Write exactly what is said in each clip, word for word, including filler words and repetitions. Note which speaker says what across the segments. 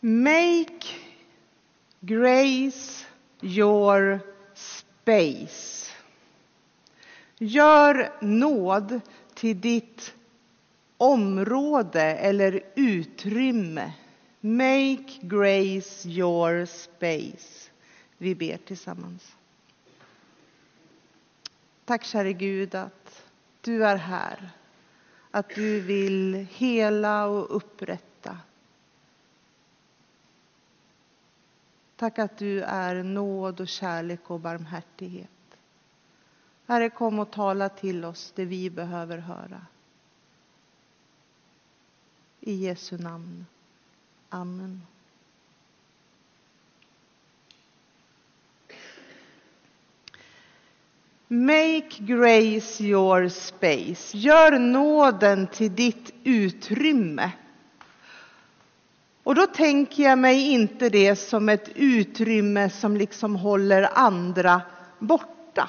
Speaker 1: Make grace your space. Gör nåd till ditt område eller utrymme. Make grace your space. Vi ber tillsammans. Tack käre Gud att du är här. Att du vill hela och upprätta. Tack att du är nåd och kärlek och barmhärtighet. Herre, kom och tala till oss det vi behöver höra. I Jesu namn. Amen. Make grace your space. Gör nåden till ditt utrymme. Och då tänker jag mig inte det som ett utrymme som liksom håller andra borta.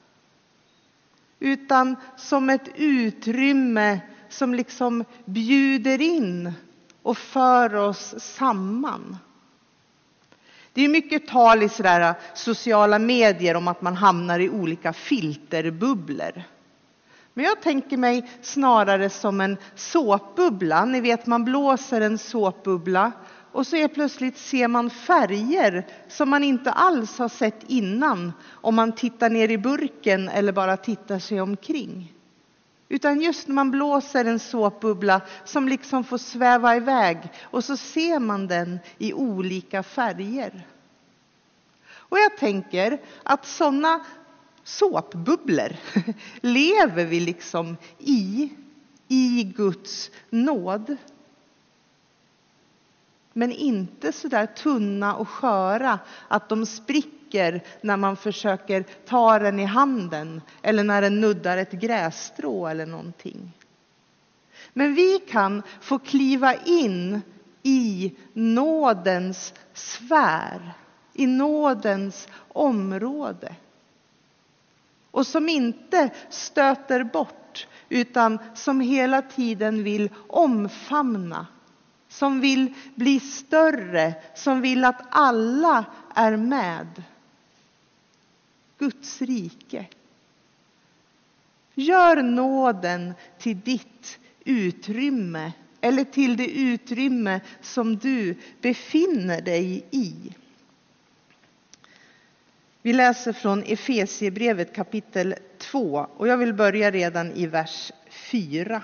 Speaker 1: Utan som ett utrymme som liksom bjuder in och för oss samman. Det är mycket tal i sådär sociala medier om att man hamnar i olika filterbubblor. Men jag tänker mig snarare som en såpbubbla. Ni vet, man blåser en såpbubbla och så är plötsligt ser man färger som man inte alls har sett innan om man tittar ner i burken eller bara tittar sig omkring. Utan just när man blåser en såpbubbla som liksom får sväva iväg och så ser man den i olika färger. Och jag tänker att sådana såpbubblor lever vi liksom i, i Guds nåd. Men inte så där tunna och sköra att de spricker när man försöker ta den i handen eller när den nuddar ett grässtrå eller någonting. Men vi kan få kliva in i nådens sfär, i nådens område. Och som inte stöter bort utan som hela tiden vill omfamna. Som vill bli större, som vill att alla är med. Guds rike. Gör nåden till ditt utrymme eller till det utrymme som du befinner dig i. Vi läser från Efesiebrevet kapitel två och jag vill börja redan i vers fyra.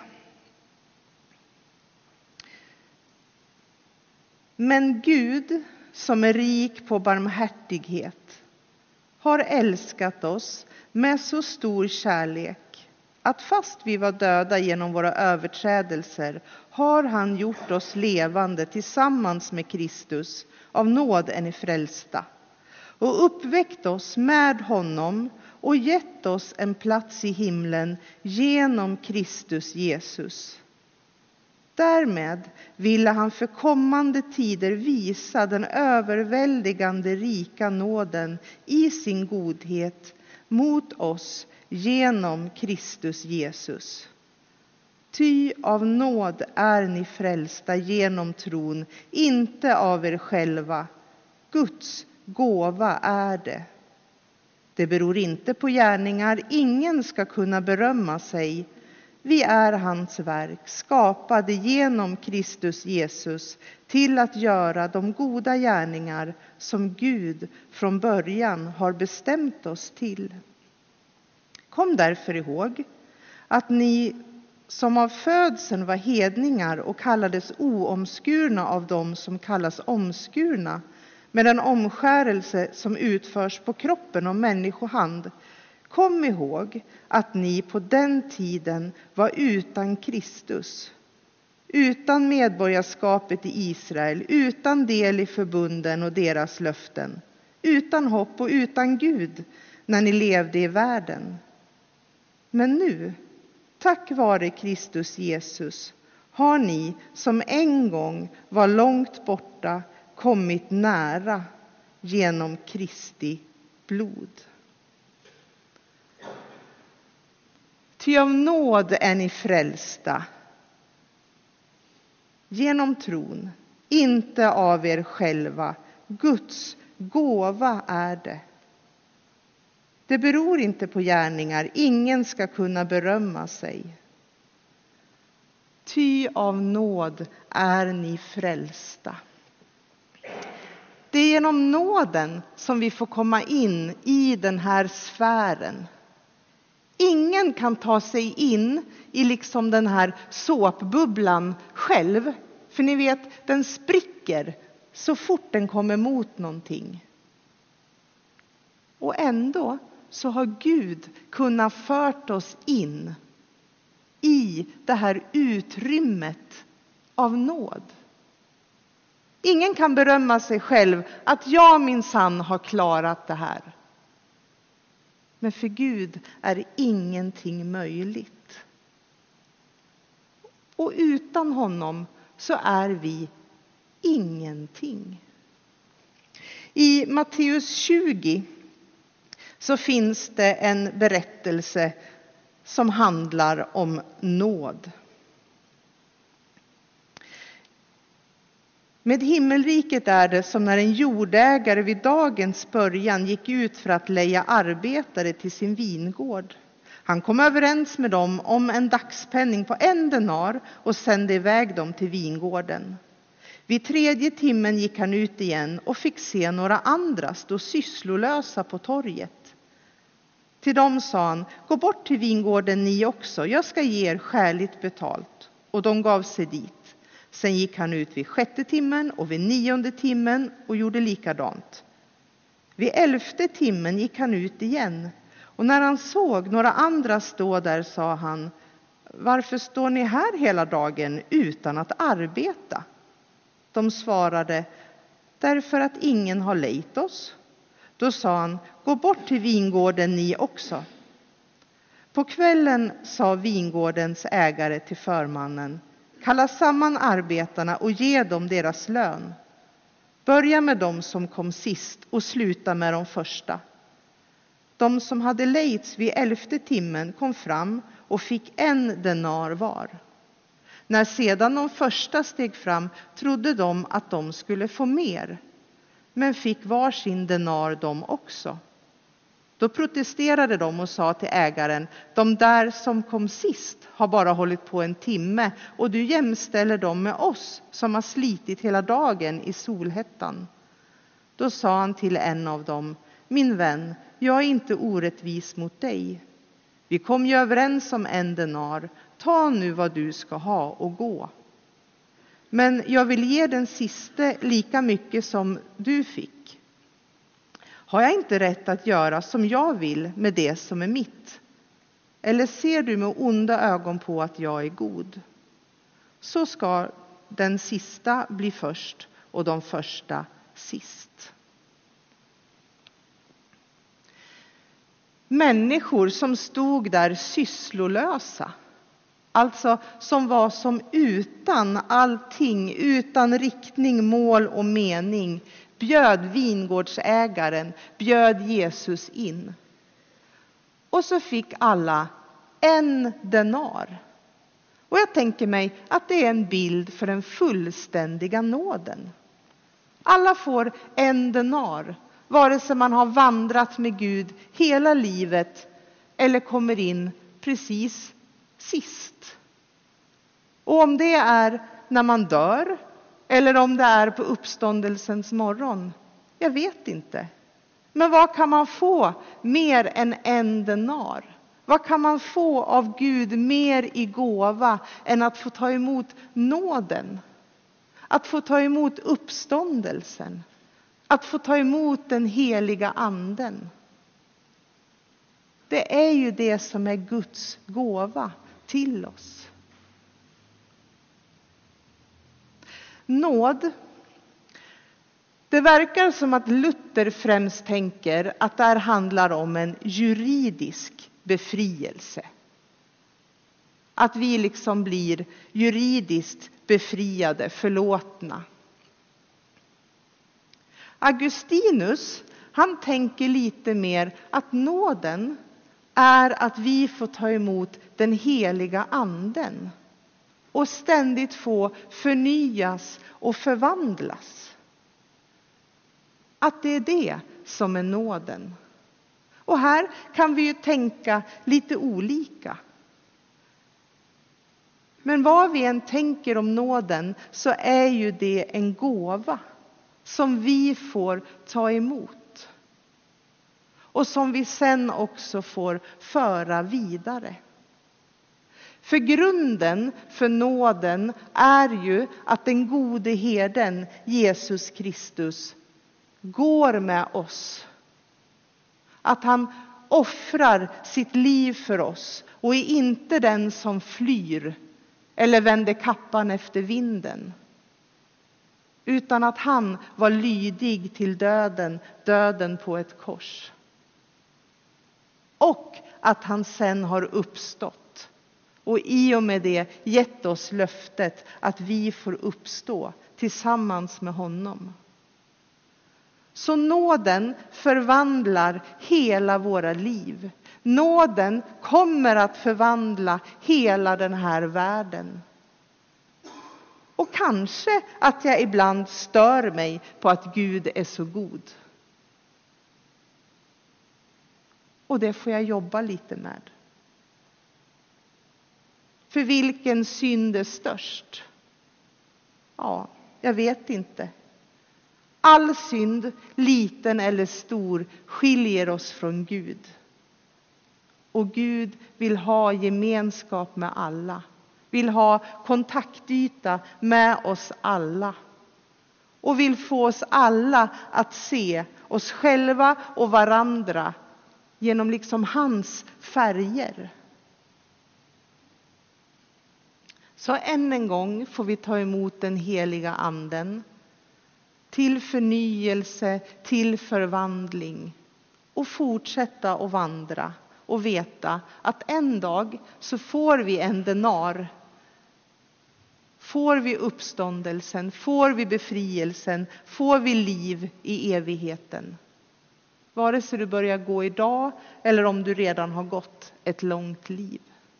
Speaker 1: Men Gud som är rik på barmhärtighet har älskat oss med så stor kärlek att fast vi var döda genom våra överträdelser har han gjort oss levande tillsammans med Kristus. Av nåd är ni frälsta. Och uppväckt oss med honom och gett oss en plats i himlen genom Kristus Jesus. Därmed ville han för kommande tider visa den överväldigande rika nåden i sin godhet mot oss genom Kristus Jesus. Ty av nåd är ni frälsta genom tron, inte av er själva. Guds gåva är det. Det beror inte på gärningar, ingen ska kunna berömma sig. Vi är hans verk, skapade genom Kristus Jesus till att göra de goda gärningar som Gud från början har bestämt oss till. Kom därför ihåg att ni som av födseln var hedningar och kallades oomskurna av dem som kallas omskurna, med den omskärelse som utförs på kroppen av människohand. Kom ihåg att ni på den tiden var utan Kristus, utan medborgarskapet i Israel, utan del i förbunden och deras löften, utan hopp och utan Gud när ni levde i världen. Men nu, tack vare Kristus Jesus, har ni som en gång var långt borta kommit nära genom Kristi blod. Ty av nåd är ni frälsta genom tron, inte av er själva. Guds gåva är det. Det beror inte på gärningar. Ingen ska kunna berömma sig. Ty av nåd är ni frälsta. Det är genom nåden som vi får komma in i den här sfären. Ingen kan ta sig in i liksom den här såpbubblan själv. För ni vet, den spricker så fort den kommer mot någonting. Och ändå så har Gud kunnat fört oss in i det här utrymmet av nåd. Ingen kan berömma sig själv att jag minsann har klarat det här. Men för Gud är ingenting möjligt. Och utan honom så är vi ingenting. I Matteus tjugo så finns det en berättelse som handlar om nåd. Med himmelriket är det som när en jordägare vid dagens början gick ut för att leja arbetare till sin vingård. Han kom överens med dem om en dagspenning på en denar och sände iväg dem till vingården. Vid tredje timmen gick han ut igen och fick se några andra stå sysslolösa på torget. Till dem sa han, gå bort till vingården ni också, jag ska ge er skäligt betalt. Och de gav sig dit. Sen gick han ut vid sjätte timmen och vid nionde timmen och gjorde likadant. Vid elfte timmen gick han ut igen. Och när han såg några andra stå där sa han, varför står ni här hela dagen utan att arbeta? De svarade, därför att ingen har lejt oss. Då sa han, gå bort till vingården ni också. På kvällen sa vingårdens ägare till förmannen, kalla samman arbetarna och ge dem deras lön. Börja med dem som kom sist och sluta med de första. De som hade lejts vid elfte timmen kom fram och fick en denar var. När sedan de första steg fram trodde de att de skulle få mer, men fick var sin denar de också. Då protesterade de och sa till ägaren, de där som kom sist har bara hållit på en timme och du jämställer dem med oss som har slitit hela dagen i solhettan. Då sa han till en av dem, min vän, jag är inte orättvis mot dig. Vi kom ju överens om en denar, ta nu vad du ska ha och gå. Men jag vill ge den siste lika mycket som du fick. Har jag inte rätt att göra som jag vill med det som är mitt? Eller ser du med onda ögon på att jag är god? Så ska den sista bli först och de första sist. Människor som stod där sysslolösa. Alltså som var som utan allting, utan riktning, mål och mening, bjöd vingårdsägaren, bjöd Jesus in. Och så fick alla en denar. Och jag tänker mig att det är en bild för den fullständiga nåden. Alla får en denar, vare sig man har vandrat med Gud hela livet eller kommer in precis sist. Och om det är när man dör eller om det är på uppståndelsens morgon, jag vet inte. Men vad kan man få mer än en denar? Vad kan man få av Gud mer i gåva än att få ta emot nåden? Att få ta emot uppståndelsen. Att få ta emot den heliga anden. Det är ju det som är Guds gåva till oss. Nåd. Det verkar som att Luther främst tänker att det här handlar om en juridisk befrielse. Att vi liksom blir juridiskt befriade, förlåtna. Augustinus, han tänker lite mer att nåden är att vi får ta emot den heliga anden. och ständigt få förnyas och förvandlas. Att det är det som är nåden. Och här kan vi ju tänka lite olika. Men vad vi än tänker om nåden så är ju det en gåva som vi får ta emot. Och som vi sen också får föra vidare. För grunden för nåden är ju att den gode herden Jesus Kristus går med oss. Att han offrar sitt liv för oss och är inte den som flyr eller vänder kappan efter vinden. Utan att han var lydig till döden, döden på ett kors. Och att han sen har uppstått. Och i och med det gett oss löftet att vi får uppstå tillsammans med honom. Så nåden förvandlar hela våra liv. Nåden kommer att förvandla hela den här världen. Och kanske att jag ibland stör mig på att Gud är så god. Och det får jag jobba lite med. För vilken synd är störst? Ja, jag vet inte. All synd, liten eller stor, skiljer oss från Gud. Och Gud vill ha gemenskap med alla. Vill ha kontaktyta med oss alla. Och vill få oss alla att se oss själva och varandra genom liksom hans färger. Så än en gång får vi ta emot den heliga anden. Till förnyelse, till förvandling. Och fortsätta att vandra. Och veta att en dag så får vi en denar. Får vi uppståndelsen, får vi befrielsen, får vi liv i evigheten. Vare sig du börjar gå idag eller om du redan har gått ett långt liv.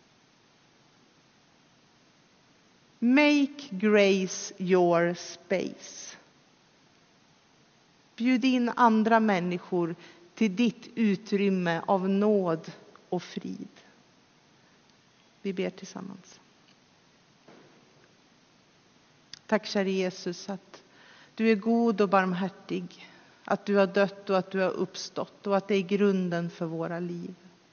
Speaker 1: Make grace your space. Bjud in andra människor till ditt utrymme av nåd och frid. Vi ber tillsammans. Tack käre Jesus att du är god och barmhärtig. Att du har dött och att du har uppstått och att det är grunden för våra liv.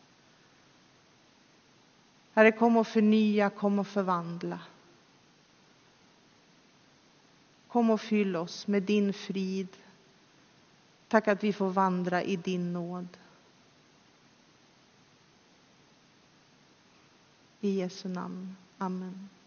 Speaker 1: Herre, kom och förnya, kom och förvandla. Kom och fyll oss med din frid. Tack att vi får vandra i din nåd. I Jesu namn. Amen.